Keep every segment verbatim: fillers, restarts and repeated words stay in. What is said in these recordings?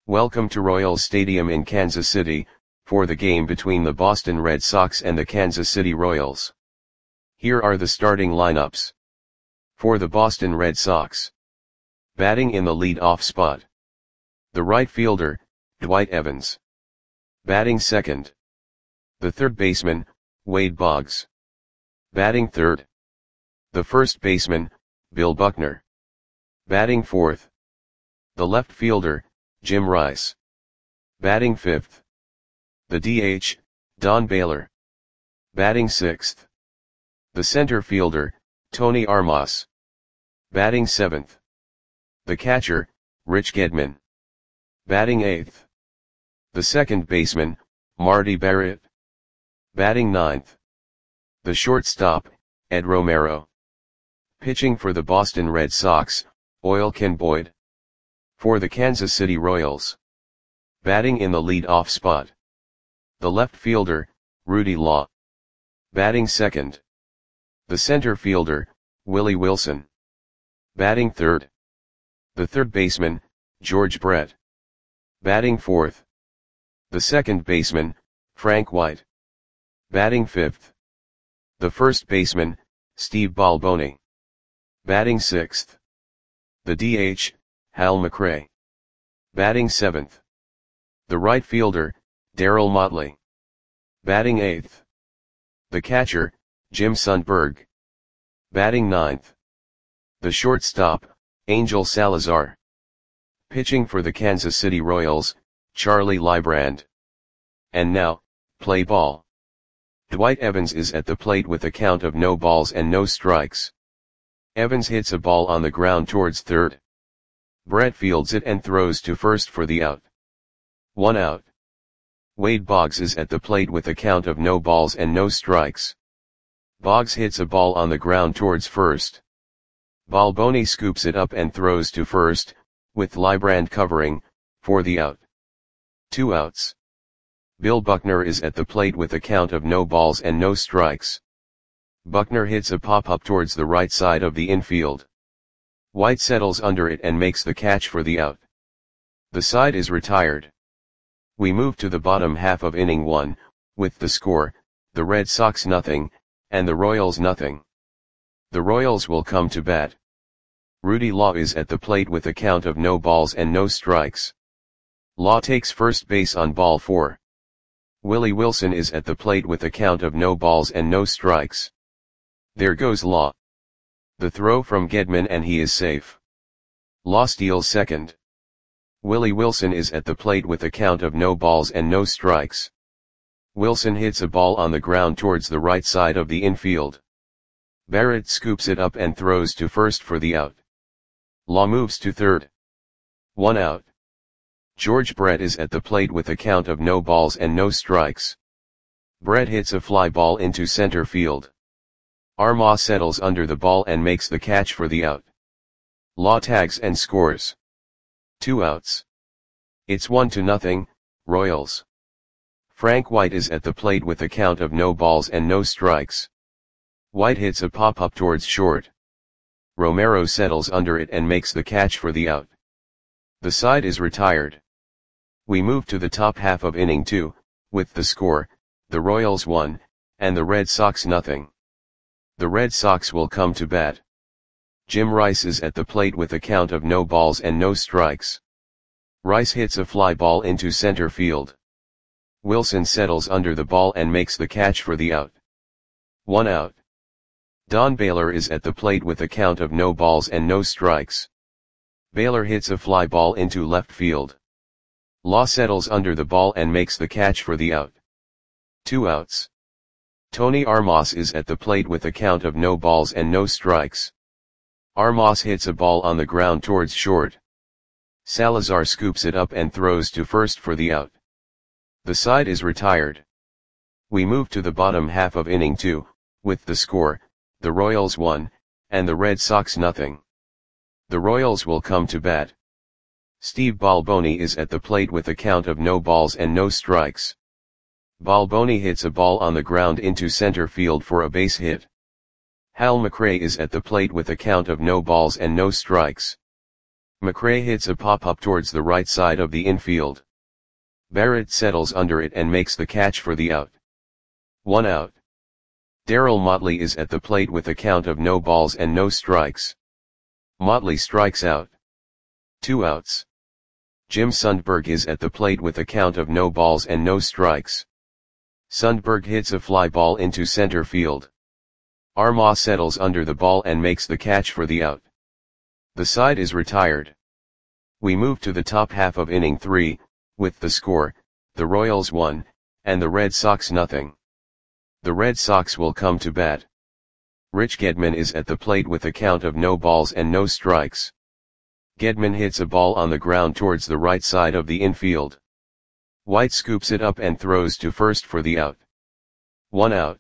Welcome to Royals Stadium in Kansas City, for the game between the Boston Red Sox and the Kansas City Royals. Here are the starting lineups. For the Boston Red Sox. Batting in the lead-off spot. The right fielder, Dwight Evans. Batting second. The third baseman, Wade Boggs. Batting third. The first baseman, Bill Buckner. Batting fourth. The left fielder, Jim Rice. Batting fifth. The D H, Don Baylor. Batting sixth. The center fielder, Tony Armas. Batting seventh. The catcher, Rich Gedman. Batting eighth. The second baseman, Marty Barrett. Batting ninth. The shortstop, Ed Romero. Pitching for the Boston Red Sox, Oil Ken Boyd. For the Kansas City Royals. Batting in the lead-off spot. The left fielder, Rudy Law. Batting second. The center fielder, Willie Wilson. Batting third. The third baseman, George Brett. Batting fourth. The second baseman, Frank White. Batting fifth. The first baseman, Steve Balboni. Batting sixth. The D H, Hal McRae. Batting seventh. The right fielder, Darryl Motley. Batting eighth. The catcher, Jim Sundberg. Batting ninth. The shortstop, Angel Salazar. Pitching for the Kansas City Royals, Charlie Leibrand. And now, play ball. Dwight Evans is at the plate with a count of no balls and no strikes. Evans hits a ball on the ground towards third. Brett fields it and throws to first for the out. One out. Wade Boggs is at the plate with a count of no balls and no strikes. Boggs hits a ball on the ground towards first. Balboni scoops it up and throws to first, with Leibrand covering, for the out. Two outs. Bill Buckner is at the plate with a count of no balls and no strikes. Buckner hits a pop-up towards the right side of the infield. White settles under it and makes the catch for the out. The side is retired. We move to the bottom half of inning one, with the score, the Red Sox nothing, and the Royals nothing. The Royals will come to bat. Rudy Law is at the plate with a count of no balls and no strikes. Law takes first base on ball four. Willie Wilson is at the plate with a count of no balls and no strikes. There goes Law. The throw from Gedman and he is safe. Law steals second. Willie Wilson is at the plate with a count of no balls and no strikes. Wilson hits a ball on the ground towards the right side of the infield. Barrett scoops it up and throws to first for the out. Law moves to third. One out. George Brett is at the plate with a count of no balls and no strikes. Brett hits a fly ball into center field. Armas settles under the ball and makes the catch for the out. Law tags and scores. Two outs. It's one to nothing, Royals. Frank White is at the plate with a count of no balls and no strikes. White hits a pop-up towards short. Romero settles under it and makes the catch for the out. The side is retired. We move to the top half of inning two, with the score, the Royals one, and the Red Sox nothing. The Red Sox will come to bat. Jim Rice is at the plate with a count of no balls and no strikes. Rice hits a fly ball into center field. Wilson settles under the ball and makes the catch for the out. One out. Don Baylor is at the plate with a count of no balls and no strikes. Baylor hits a fly ball into left field. Law settles under the ball and makes the catch for the out. Two outs. Tony Armas is at the plate with a count of no balls and no strikes. Armas hits a ball on the ground towards short. Salazar scoops it up and throws to first for the out. The side is retired. We move to the bottom half of inning two, with the score, the Royals one, and the Red Sox nothing. The Royals will come to bat. Steve Balboni is at the plate with a count of no balls and no strikes. Balboni hits a ball on the ground into center field for a base hit. Hal McRae is at the plate with a count of no balls and no strikes. McRae hits a pop-up towards the right side of the infield. Barrett settles under it and makes the catch for the out. One out. Darryl Motley is at the plate with a count of no balls and no strikes. Motley strikes out. Two outs. Jim Sundberg is at the plate with a count of no balls and no strikes. Sundberg hits a fly ball into center field. Armah settles under the ball and makes the catch for the out. The side is retired. We move to the top half of inning three, with the score, the Royals one, and the Red Sox nothing. The Red Sox will come to bat. Rich Gedman is at the plate with a count of no balls and no strikes. Gedman hits a ball on the ground towards the right side of the infield. White scoops it up and throws to first for the out. One out.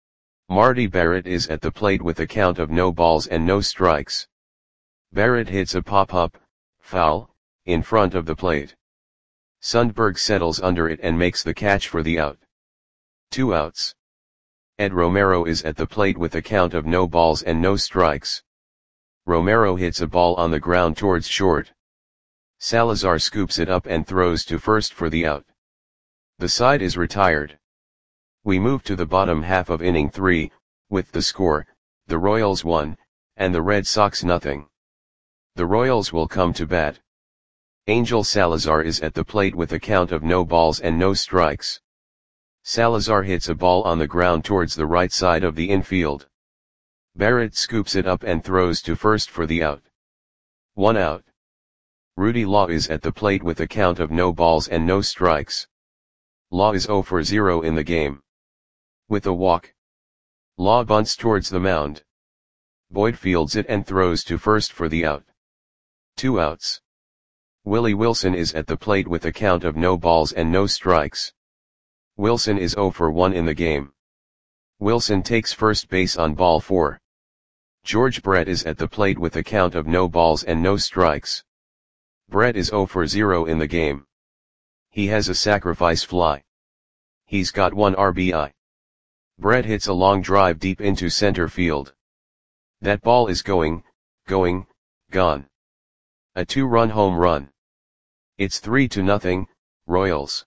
Marty Barrett is at the plate with a count of no balls and no strikes. Barrett hits a pop-up, foul, in front of the plate. Sundberg settles under it and makes the catch for the out. Two outs. Ed Romero is at the plate with a count of no balls and no strikes. Romero hits a ball on the ground towards short. Salazar scoops it up and throws to first for the out. The side is retired. We move to the bottom half of inning three, with the score, the Royals one, and the Red Sox nothing. The Royals will come to bat. Angel Salazar is at the plate with a count of no balls and no strikes. Salazar hits a ball on the ground towards the right side of the infield. Barrett scoops it up and throws to first for the out. One out. Rudy Law is at the plate with a count of no balls and no strikes. Law is zero for zero in the game. With a walk, Law bunts towards the mound. Boyd fields it and throws to first for the out. Two outs. Willie Wilson is at the plate with a count of no balls and no strikes. Wilson is zero for one in the game. Wilson takes first base on ball four. George Brett is at the plate with a count of no balls and no strikes. Brett is zero for zero in the game. He has a sacrifice fly. He's got one R B I. Brett hits a long drive deep into center field. That ball is going, going, gone. A two-run home run. It's three to nothing, Royals.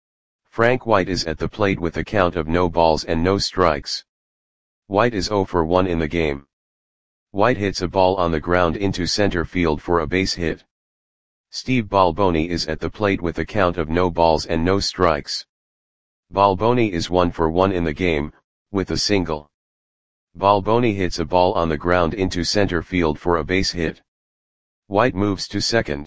Frank White is at the plate with a count of no balls and no strikes. White is zero for one in the game. White hits a ball on the ground into center field for a base hit. Steve Balboni is at the plate with a count of no balls and no strikes. Balboni is one for one in the game, with a single. Balboni hits a ball on the ground into center field for a base hit. White moves to second.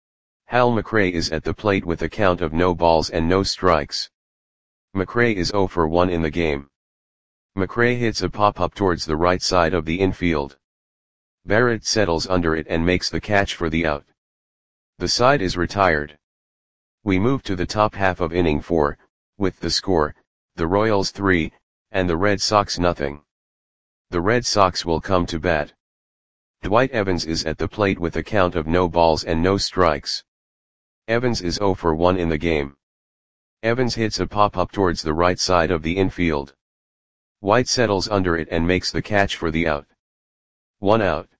Hal McRae is at the plate with a count of no balls and no strikes. McRae is zero for one in the game. McRae hits a pop-up towards the right side of the infield. Barrett settles under it and makes the catch for the out. The side is retired. We move to the top half of inning four, with the score, the Royals three, and the Red Sox nothing. The Red Sox will come to bat. Dwight Evans is at the plate with a count of no balls and no strikes. Evans is zero for one in the game. Evans hits a pop-up towards the right side of the infield. White settles under it and makes the catch for the out. One out.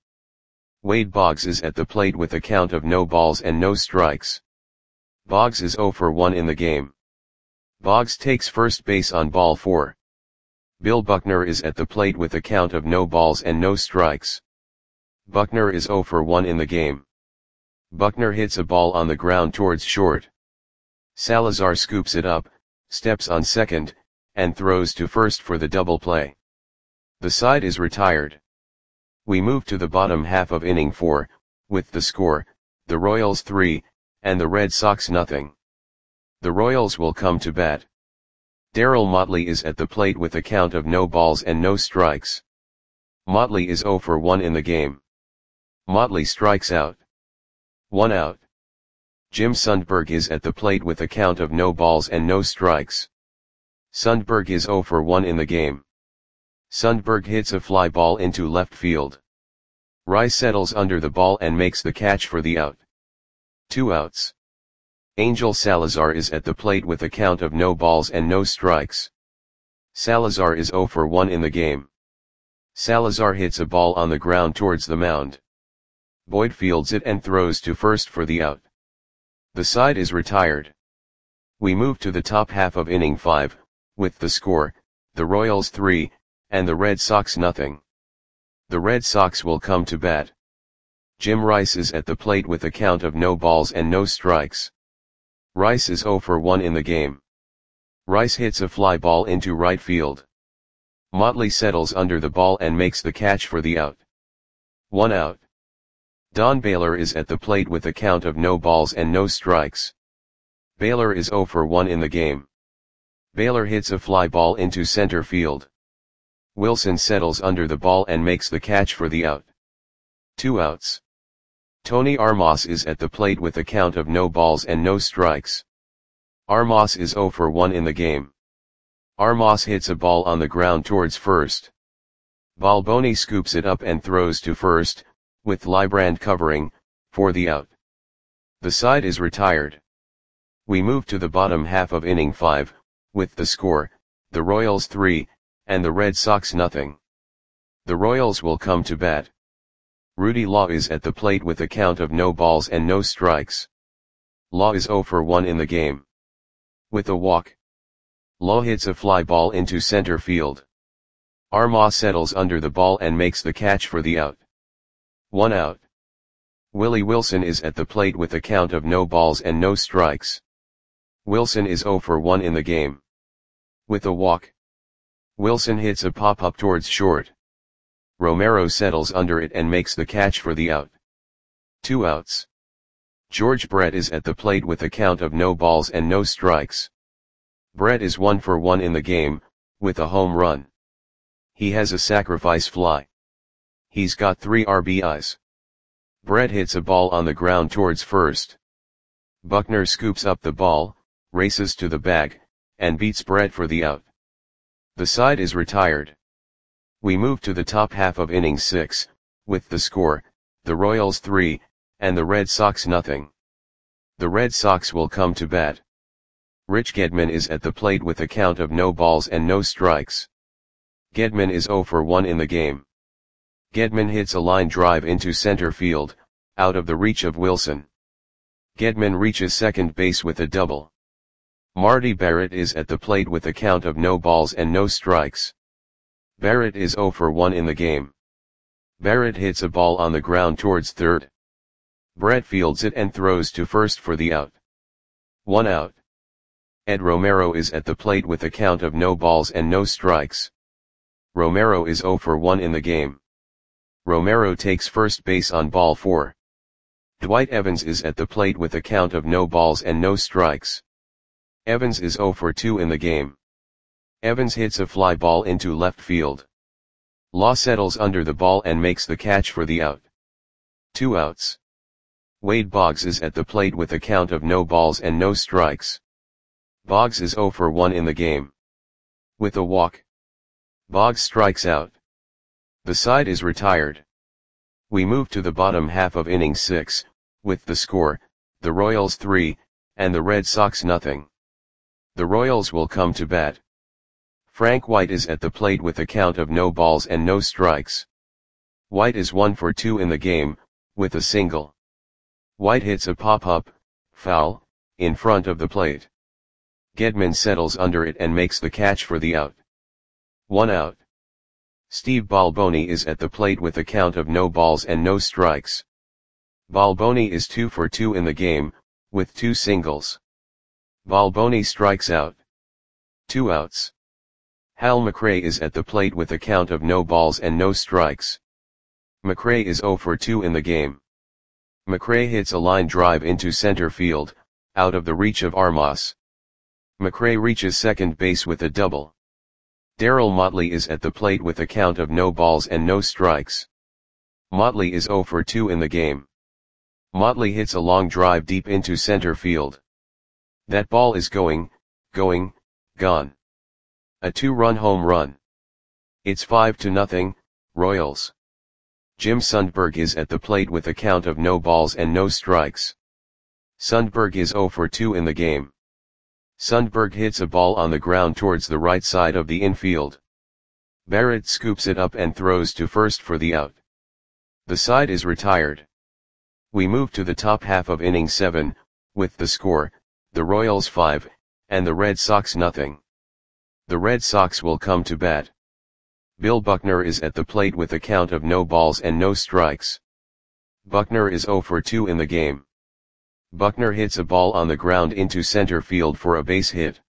Wade Boggs is at the plate with a count of no balls and no strikes. Boggs is zero for one in the game. Boggs takes first base on ball four. Bill Buckner is at the plate with a count of no balls and no strikes. Buckner is zero for one in the game. Buckner hits a ball on the ground towards short. Salazar scoops it up, steps on second, and throws to first for the double play. The side is retired. We move to the bottom half of inning four, with the score, the Royals three, and the Red Sox nothing. The Royals will come to bat. Darryl Motley is at the plate with a count of no balls and no strikes. Motley is zero for one in the game. Motley strikes out. One out. Jim Sundberg is at the plate with a count of no balls and no strikes. Sundberg is zero for one in the game. Sundberg hits a fly ball into left field. Rice settles under the ball and makes the catch for the out. Two outs. Angel Salazar is at the plate with a count of no balls and no strikes. Salazar is zero for one in the game. Salazar hits a ball on the ground towards the mound. Boyd fields it and throws to first for the out. The side is retired. We move to the top half of inning five, with the score, the Royals three, and the Red Sox nothing. The Red Sox will come to bat. Jim Rice is at the plate with a count of no balls and no strikes. Rice is oh for one in the game. Rice hits a fly ball into right field. Motley settles under the ball and makes the catch for the out. One out. Don Baylor is at the plate with a count of no balls and no strikes. Baylor is oh for one in the game. Baylor hits a fly ball into center field. Wilson settles under the ball and makes the catch for the out. Two outs. Tony Armas is at the plate with a count of no balls and no strikes. Armas is oh for one in the game. Armas hits a ball on the ground towards first. Balboni scoops it up and throws to first, with Librand covering, for the out. The side is retired. We move to the bottom half of inning five, with the score, the Royals three, and the Red Sox nothing. The Royals will come to bat. Rudy Law is at the plate with a count of no balls and no strikes. Law is oh for one in the game. With a walk. Law hits a fly ball into center field. Armas settles under the ball and makes the catch for the out. One out. Willie Wilson is at the plate with a count of no balls and no strikes. Wilson is oh for one in the game. With a walk. Wilson hits a pop-up towards short. Romero settles under it and makes the catch for the out. Two outs. George Brett is at the plate with a count of no balls and no strikes. Brett is one for one in the game, with a home run. He has a sacrifice fly. He's got three R B Is. Brett hits a ball on the ground towards first. Buckner scoops up the ball, races to the bag, and beats Brett for the out. The side is retired. We move to the top half of inning six, with the score, the Royals three, and the Red Sox nothing. The Red Sox will come to bat. Rich Gedman is at the plate with a count of no balls and no strikes. Gedman is oh for one in the game. Gedman hits a line drive into center field, out of the reach of Wilson. Gedman reaches second base with a double. Marty Barrett is at the plate with a count of no balls and no strikes. Barrett is oh for one in the game. Barrett hits a ball on the ground towards third. Brett fields it and throws to first for the out. One out. Ed Romero is at the plate with a count of no balls and no strikes. Romero is oh for one in the game. Romero takes first base on ball four. Dwight Evans is at the plate with a count of no balls and no strikes. Evans is oh for two in the game. Evans hits a fly ball into left field. Law settles under the ball and makes the catch for the out. Two outs. Wade Boggs is at the plate with a count of no balls and no strikes. Boggs is oh for one in the game. With a walk. Boggs strikes out. The side is retired. We move to the bottom half of inning six, with the score, the Royals three, and the Red Sox nothing. The Royals will come to bat. Frank White is at the plate with a count of no balls and no strikes. White is one for two in the game, with a single. White hits a pop-up, foul, in front of the plate. Gedman settles under it and makes the catch for the out. One out. Steve Balboni is at the plate with a count of no balls and no strikes. Balboni is two for two in the game, with two singles. Balboni strikes out. Two outs. Hal McRae is at the plate with a count of no balls and no strikes. McRae is oh for two in the game. McRae hits a line drive into center field, out of the reach of Armas. McRae reaches second base with a double. Darryl Motley is at the plate with a count of no balls and no strikes. Motley is oh for two in the game. Motley hits a long drive deep into center field. That ball is going, going, gone. A two-run home run. It's five to nothing, Royals. Jim Sundberg is at the plate with a count of no balls and no strikes. Sundberg is oh for two in the game. Sundberg hits a ball on the ground towards the right side of the infield. Barrett scoops it up and throws to first for the out. The side is retired. We move to the top half of inning seven, with the score, the Royals five, and the Red Sox nothing. The Red Sox will come to bat. Bill Buckner is at the plate with a count of no balls and no strikes. Buckner is oh for two in the game. Buckner hits a ball on the ground into center field for a base hit.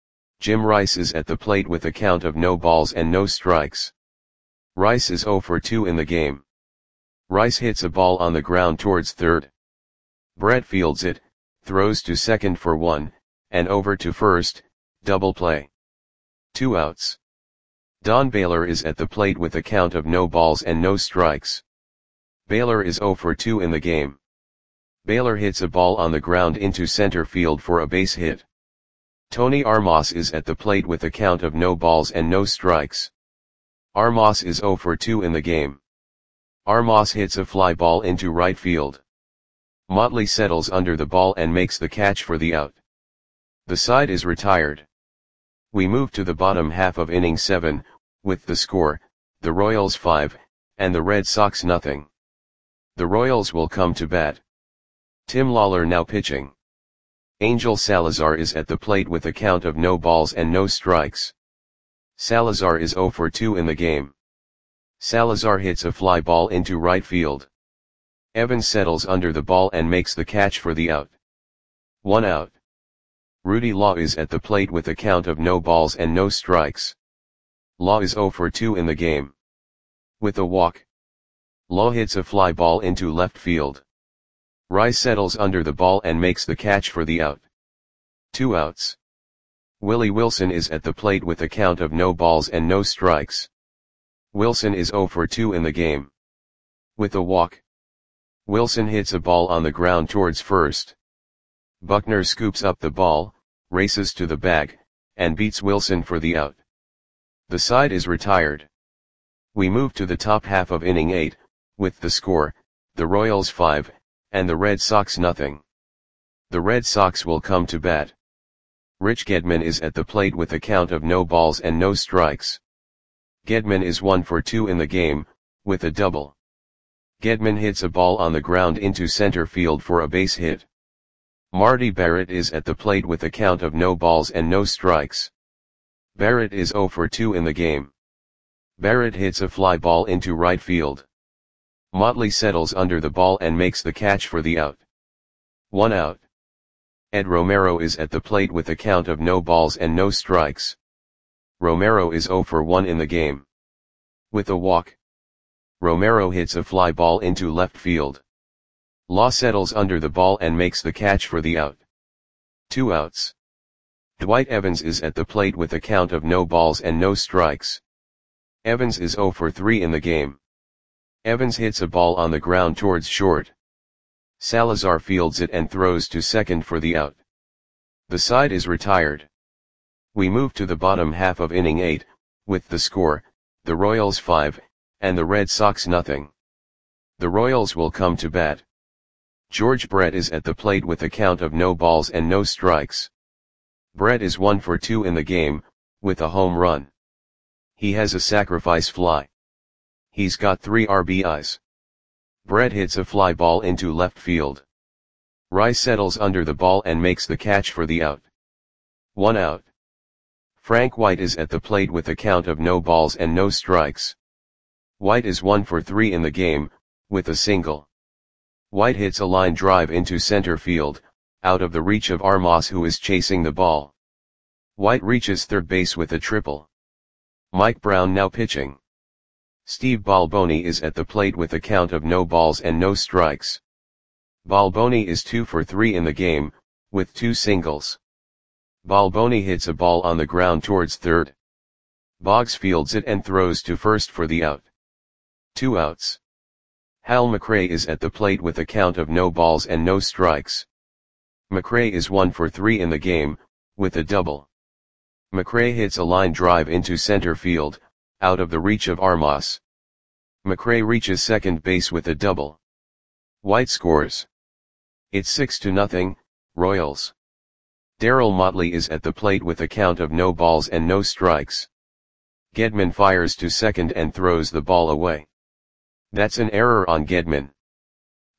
Jim Rice is at the plate with a count of no balls and no strikes. Rice is oh for two in the game. Rice hits a ball on the ground towards third. Brett fields it, throws to second for one, and over to first, double play. Two outs. Don Baylor is at the plate with a count of no balls and no strikes. Baylor is oh for two in the game. Baylor hits a ball on the ground into center field for a base hit. Tony Armas is at the plate with a count of no balls and no strikes. Armas is oh for two in the game. Armas hits a fly ball into right field. Motley settles under the ball and makes the catch for the out. The side is retired. We move to the bottom half of inning seven, with the score, the Royals five, and the Red Sox nothing. The Royals will come to bat. Tim Lawler now pitching. Angel Salazar is at the plate with a count of no balls and no strikes. Salazar is oh for two in the game. Salazar hits a fly ball into right field. Evans settles under the ball and makes the catch for the out. One out. Rudy Law is at the plate with a count of no balls and no strikes. Law is oh for two in the game. With a walk. Law hits a fly ball into left field. Rice settles under the ball and makes the catch for the out. Two outs. Willie Wilson is at the plate with a count of no balls and no strikes. Wilson is oh for two in the game. With a walk. Wilson hits a ball on the ground towards first. Buckner scoops up the ball, races to the bag, and beats Wilson for the out. The side is retired. We move to the top half of inning eight, with the score, the Royals five, and the Red Sox nothing. The Red Sox will come to bat. Rich Gedman is at the plate with a count of no balls and no strikes. Gedman is one for two in the game, with a double. Gedman hits a ball on the ground into center field for a base hit. Marty Barrett is at the plate with a count of no balls and no strikes. Barrett is oh for two in the game. Barrett hits a fly ball into right field. Motley settles under the ball and makes the catch for the out. One out. Ed Romero is at the plate with a count of no balls and no strikes. Romero is oh for one in the game. With a walk. Romero hits a fly ball into left field. Law settles under the ball and makes the catch for the out. Two outs. Dwight Evans is at the plate with a count of no balls and no strikes. Evans is oh for three in the game. Evans hits a ball on the ground towards short. Salazar fields it and throws to second for the out. The side is retired. We move to the bottom half of inning eight, with the score, the Royals five, and the Red Sox nothing. The Royals will come to bat. George Brett is at the plate with a count of no balls and no strikes. Brett is one for two in the game, with a home run. He has a sacrifice fly. He's got three R B Is. Brett hits a fly ball into left field. Rice settles under the ball and makes the catch for the out. One out. Frank White is at the plate with a count of no balls and no strikes. White is one for three in the game, with a single. White hits a line drive into center field, out of the reach of Armas, who is chasing the ball. White reaches third base with a triple. Mike Brown now pitching. Steve Balboni is at the plate with a count of no balls and no strikes. Balboni is two for three in the game, with two singles. Balboni hits a ball on the ground towards third. Boggs fields it and throws to first for the out. Two outs. Hal McRae is at the plate with a count of no balls and no strikes. McRae is one for three in the game, with a double. McRae hits a line drive into center field, out of the reach of Armas. McRae reaches second base with a double. White scores. It's six to nothing, Royals. Darryl Motley is at the plate with a count of no balls and no strikes. Gedman fires to second and throws the ball away. That's an error on Gedman.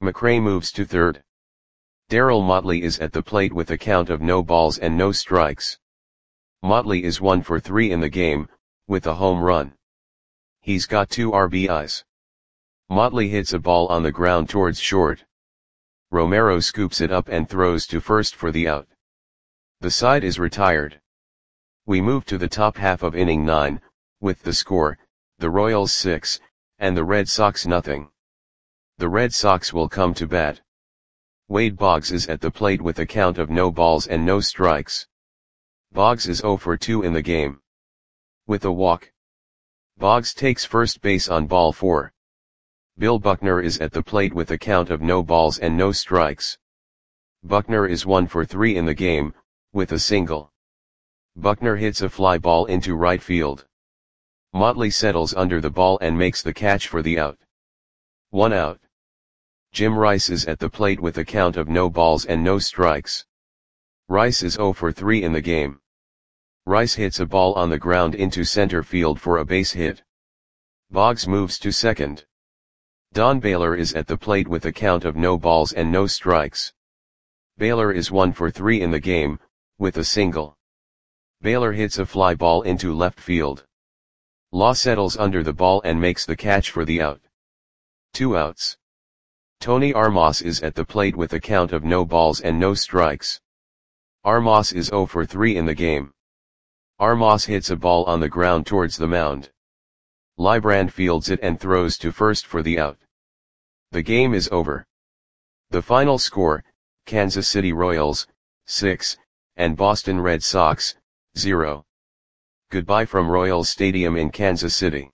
McRae moves to third. Darryl Motley is at the plate with a count of no balls and no strikes. Motley is one for three in the game, with a home run. He's got two R B Is. Motley hits a ball on the ground towards short. Romero scoops it up and throws to first for the out. The side is retired. We move to the top half of inning nine, with the score, the Royals six, and the Red Sox nothing. The Red Sox will come to bat. Wade Boggs is at the plate with a count of no balls and no strikes. Boggs is zero for two in the game. With a walk. Boggs takes first base on ball four. Bill Buckner is at the plate with a count of no balls and no strikes. Buckner is one for three in the game, with a single. Buckner hits a fly ball into right field. Motley settles under the ball and makes the catch for the out. One out. Jim Rice is at the plate with a count of no balls and no strikes. Rice is zero for three in the game. Rice hits a ball on the ground into center field for a base hit. Boggs moves to second. Don Baylor is at the plate with a count of no balls and no strikes. Baylor is one for three in the game, with a single. Baylor hits a fly ball into left field. Law settles under the ball and makes the catch for the out. Two outs. Tony Armas is at the plate with a count of no balls and no strikes. Armas is zero for three in the game. Armas hits a ball on the ground towards the mound. Librand fields it and throws to first for the out. The game is over. The final score, Kansas City Royals, six, and Boston Red Sox, zero. Goodbye from Royals Stadium in Kansas City.